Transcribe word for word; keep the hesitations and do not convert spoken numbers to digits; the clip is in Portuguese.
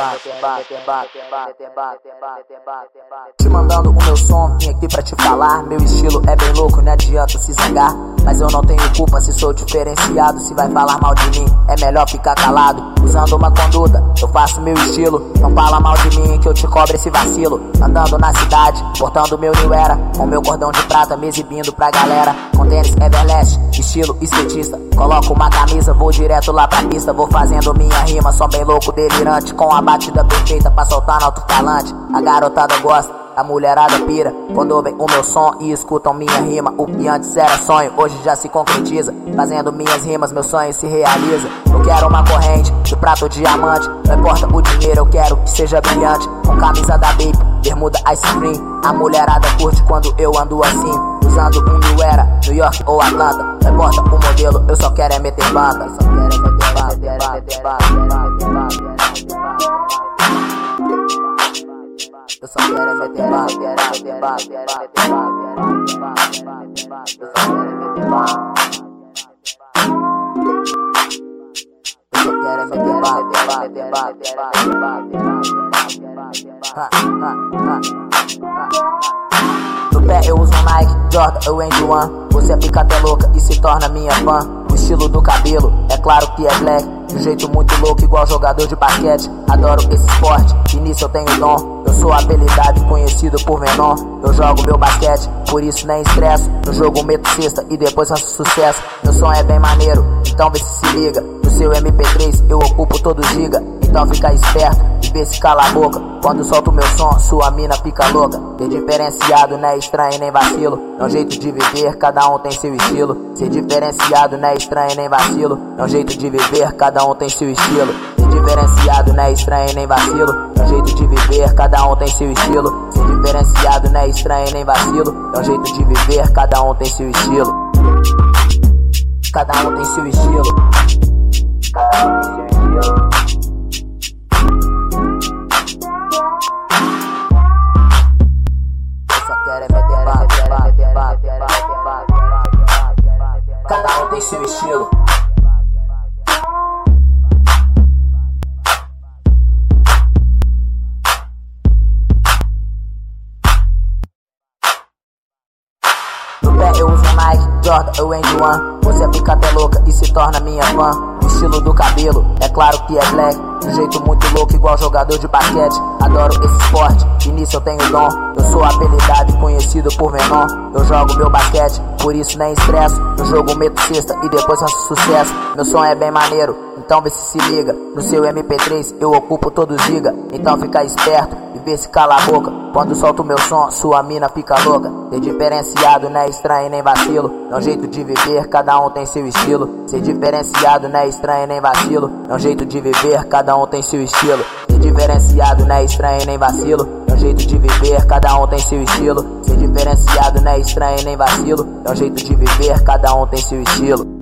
Te mandando o meu som, vim aqui pra te falar. Meu estilo é bem louco, não adianta se zangar. Mas eu não tenho culpa se sou diferenciado. Se vai falar mal de mim, é melhor ficar calado. Usando uma conduta, eu faço meu estilo. Não fala mal de mim que eu te cobro esse vacilo. Andando na cidade, portando meu New Era, com meu cordão de prata me exibindo pra galera. Com tênis Everlast, estilo skatista. Coloco uma camisa, vou direto lá pra pista. Vou fazendo minha rima, som bem louco, delirante, com a batida perfeita pra soltar no alto-falante. A garotada gosta, a mulherada pira quando ouvem o meu som e escutam minha rima. O que antes era sonho, hoje já se concretiza. Fazendo minhas rimas, meu sonho se realiza. Eu quero uma corrente de prata ou diamante, não importa o dinheiro, eu quero que seja brilhante. Com camisa da Bape, bermuda Ice Cream. A mulherada curte quando eu ando assim, usando um New Era, New York ou Atlanta. Não importa o modelo, eu só quero é meter banda. Só quero é meter banda, meter banda. Eu só quero é meter banda, meter banda, meter banda. Eu só quero é meter banda. Eu só quero é meter banda, meter banda, meter banda. No pé eu uso um Nike, Jordan ou N um. Você fica até louca e se torna minha fã. O estilo do cabelo, é claro que é black. De um jeito muito louco, igual jogador de basquete. Adoro esse esporte, e nisso eu tenho dom. Eu sou habilidade, conhecido por menor. Eu jogo meu basquete, por isso nem estresse. No jogo meto cesta e depois faço sucesso. Meu som é bem maneiro, então vê se se liga. No seu M P três eu ocupo todo giga. Então fica esperto e vê se cala a boca. Quando solto meu som, sua mina fica louca. Ser diferenciado não é estranho nem vacilo. É um jeito de viver, cada um tem seu estilo. Ser diferenciado não é estranho nem vacilo. É um jeito de viver, cada um tem seu estilo. Ser diferenciado não é estranho nem vacilo. É um jeito de viver, cada um tem seu estilo. Ser diferenciado não é estranho nem vacilo. É um jeito de viver, cada um tem seu estilo. Cada um tem seu estilo. Cada um tem seu estilo. Cada um tem seu estilo. No pé eu uso Nike, Jordan ou N um. Você fica até louca e se torna minha fã. O estilo do cabelo, é claro que é black. De um jeito muito louco, igual jogador de basquete. Adoro esse esporte, e nisso eu tenho dom. Eu sou habilidade, conhecido por menor. Eu jogo meu basquete, por isso nem estresso. No jogo meto cesta e depois faço sucesso. Meu som é bem maneiro, então vê se se liga. No seu M P três eu ocupo todo giga. Então fica esperto e vê se cala a boca. Quando solto meu som, sua mina fica louca. Ser diferenciado não é estranho nem vacilo. É um jeito de viver, cada um tem seu estilo. Ser diferenciado não é estranho nem vacilo. É um jeito de viver, cada um tem seu estilo. Ser diferenciado não é estranho nem vacilo. É um jeito de viver, cada um tem seu estilo. Ser diferenciado não é estranho nem vacilo. É um jeito de viver, cada um tem seu estilo.